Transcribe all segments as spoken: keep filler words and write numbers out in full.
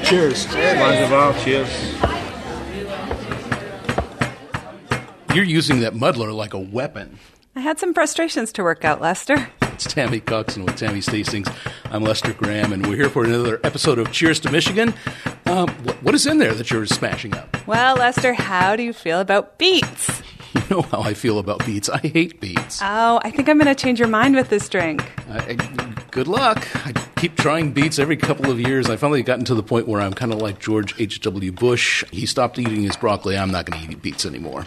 Cheers. Cheers. Cheers. You're using that muddler like a weapon. I had some frustrations to work out, Lester. It's Tammy Coxon with Tammy Stastings. I'm Lester Graham, and we're here for another episode of Cheers to Michigan. Um, what, what is in there that you're smashing up? Well, Lester, how do you feel about beets? You know how I feel about beets. I hate beets. Oh, I think I'm going to change your mind with this drink. Uh, good luck. I keep trying beets every couple of years. I finally gotten to the point where I'm kind of like George H W. Bush. He stopped eating his broccoli. I'm not going to eat beets anymore.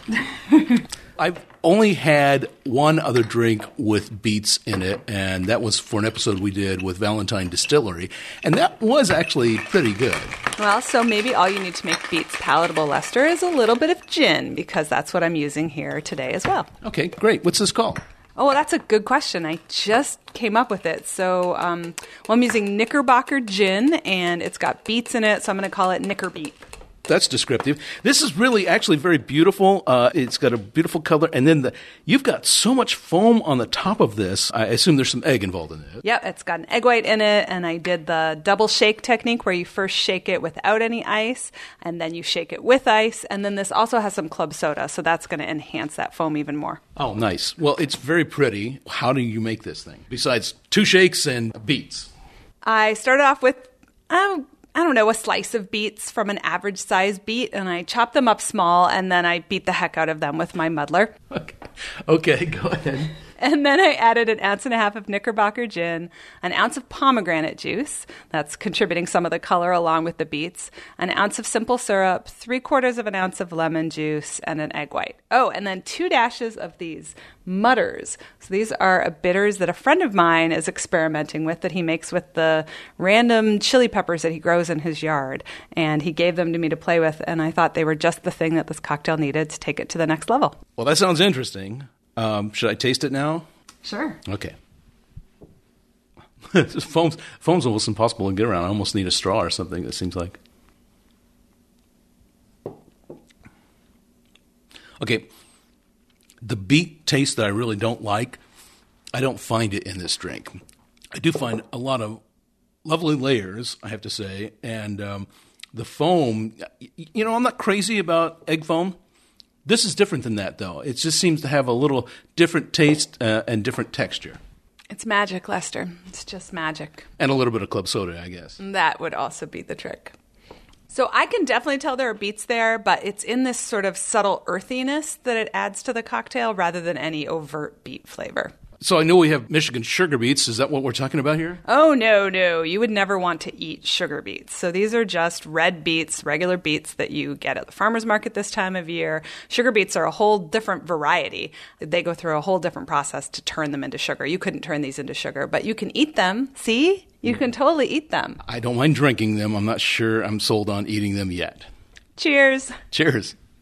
I've only had one other drink with beets in it, and that was for an episode we did with Valentine Distillery, and that was actually pretty good. Well, so maybe all you need to make beets palatable, Lester, is a little bit of gin, because that's what I'm using here today as well. Okay, great. What's this called? Oh, well, that's a good question. I just came up with it. So um, well, I'm using Knickerbocker gin, and it's got beets in it, so I'm going to call it Knickerbeet. That's descriptive. This is really actually very beautiful. Uh, it's got a beautiful color. And then the, you've got so much foam on the top of this. I assume there's some egg involved in it. Yep, it's got an egg white in it. And I did the double shake technique where you first shake it without any ice, and then you shake it with ice. And then this also has some club soda, so that's going to enhance that foam even more. Oh, nice. Well, it's very pretty. How do you make this thing? Besides two shakes and beets. I started off with... Um, I don't know, a slice of beets from an average size beet, and I chopped them up small, and then I beat the heck out of them with my muddler. Okay, okay, go ahead. And then I added an ounce and a half of Knickerbocker gin, an ounce of pomegranate juice, that's contributing some of the color along with the beets, an ounce of simple syrup, three quarters of an ounce of lemon juice, and an egg white. Oh, and then two dashes of these mudders. So these are bitters that a friend of mine is experimenting with that he makes with the random chili peppers that he grows in his yard. And he gave them to me to play with, and I thought they were just the thing that this cocktail needed to take it to the next level. Well, that sounds interesting. Um, should I taste it now? Sure. Okay. foam's, foam's almost impossible to get around. I almost need a straw or something, it seems like. Okay. The beet taste that I really don't like, I don't find it in this drink. I do find a lot of lovely layers, I have to say, and um, the foam, you know, I'm not crazy about egg foam. This is different than that, though. It just seems to have a little different taste uh, and different texture. It's magic, Lester. It's just magic. And a little bit of club soda, I guess. That would also be the trick. So I can definitely tell there are beets there, but it's in this sort of subtle earthiness that it adds to the cocktail rather than any overt beet flavor. So I know we have Michigan sugar beets. Is that what we're talking about here? Oh, no, no. You would never want to eat sugar beets. So these are just red beets, regular beets that you get at the farmer's market this time of year. Sugar beets are a whole different variety. They go through a whole different process to turn them into sugar. You couldn't turn these into sugar, but you can eat them. See? You can totally eat them. I don't mind drinking them. I'm not sure I'm sold on eating them yet. Cheers. Cheers.